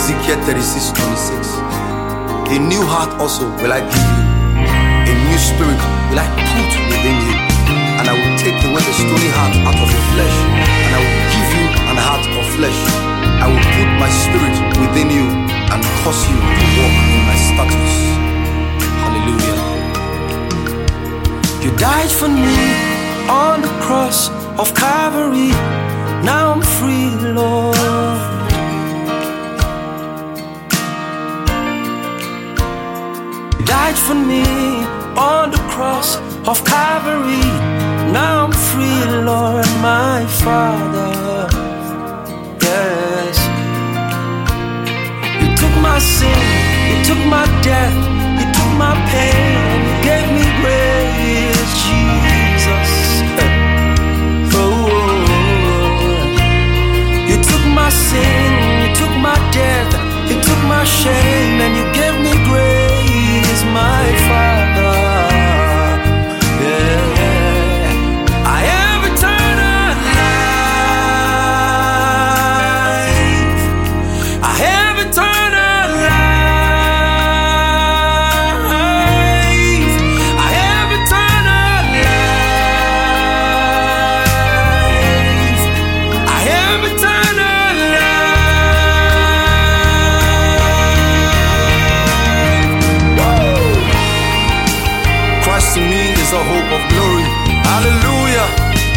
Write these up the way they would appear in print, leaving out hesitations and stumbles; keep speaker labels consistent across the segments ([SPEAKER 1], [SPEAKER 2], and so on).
[SPEAKER 1] Ezekiel 36:26. A new heart also will I give you. A new spirit will I put within you. And I will take away the stony heart out of your flesh. And I will give you an heart of flesh. I will put my spirit within you and cause you to walk in my statutes. Hallelujah.
[SPEAKER 2] You died for me on the cross of Calvary. Now I'm free, Lord. You died for me on the cross of Calvary. Now I'm free, Lord, my Father. Yes. You took my sin, you took my death, you took my pain, and you gave me grace, Jesus. Oh, you took my sin, you took my death, you took my shame, and you gave me grace, my Father. Yeah. I have eternal life. I have eternal life. I have eternal life. I have eternal life. Woo!
[SPEAKER 1] Christ in me is the hope of glory. Hallelujah.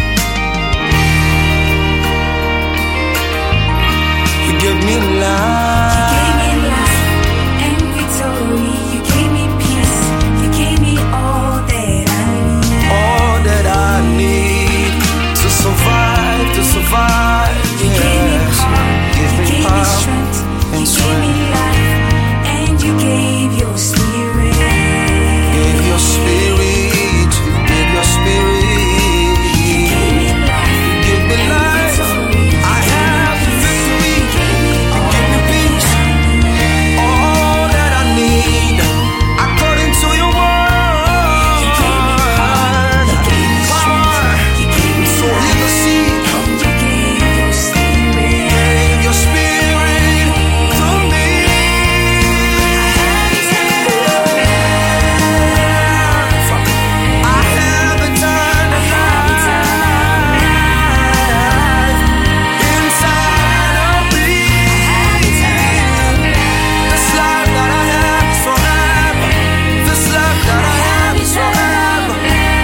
[SPEAKER 2] You give me life.
[SPEAKER 3] You gave me life and victory. You gave me peace. You gave me all that I need.
[SPEAKER 2] All that I need to survive, to survive.
[SPEAKER 3] You gave me
[SPEAKER 2] Yes.
[SPEAKER 3] power.
[SPEAKER 2] Give
[SPEAKER 3] You
[SPEAKER 2] me
[SPEAKER 3] gave me
[SPEAKER 2] power
[SPEAKER 3] strength.
[SPEAKER 2] and
[SPEAKER 3] You gave me life and you gave your spirit.
[SPEAKER 2] Give your spirit, give your spirit.
[SPEAKER 3] You gave me life.
[SPEAKER 2] Give me
[SPEAKER 3] and
[SPEAKER 2] life.
[SPEAKER 3] victory.
[SPEAKER 2] I have the victory.
[SPEAKER 3] You gave me
[SPEAKER 2] You
[SPEAKER 3] all
[SPEAKER 2] give me peace.
[SPEAKER 3] that I need.
[SPEAKER 2] All that I need, according to your word.
[SPEAKER 3] You gave me power. You gave me strength. You gave me
[SPEAKER 2] So hear the
[SPEAKER 3] life
[SPEAKER 2] seed.
[SPEAKER 3] and you gave your spirit.
[SPEAKER 2] Give your spirit to me. I have eternal life inside of me. This life that I have is forever. This life that I have is forever.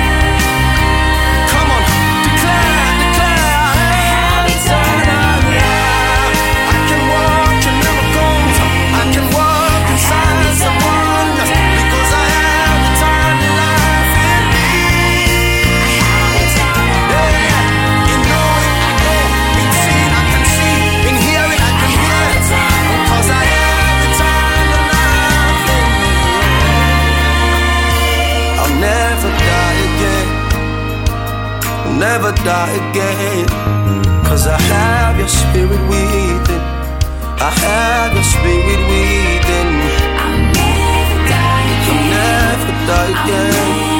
[SPEAKER 2] Come on, declare, declare. I have eternal life. I can walk in miracles. I can walk in signs and wonders because I have eternal life in me. Yeah, in knowing I know, in seeing I can see, in hearing I can hear, because I have eternal life in me. I'll never die again. I'll never die again. Cause I have your spirit within. I have your spirit within.
[SPEAKER 3] I'll never die
[SPEAKER 2] I'll
[SPEAKER 3] again.
[SPEAKER 2] never die
[SPEAKER 3] I'll
[SPEAKER 2] again.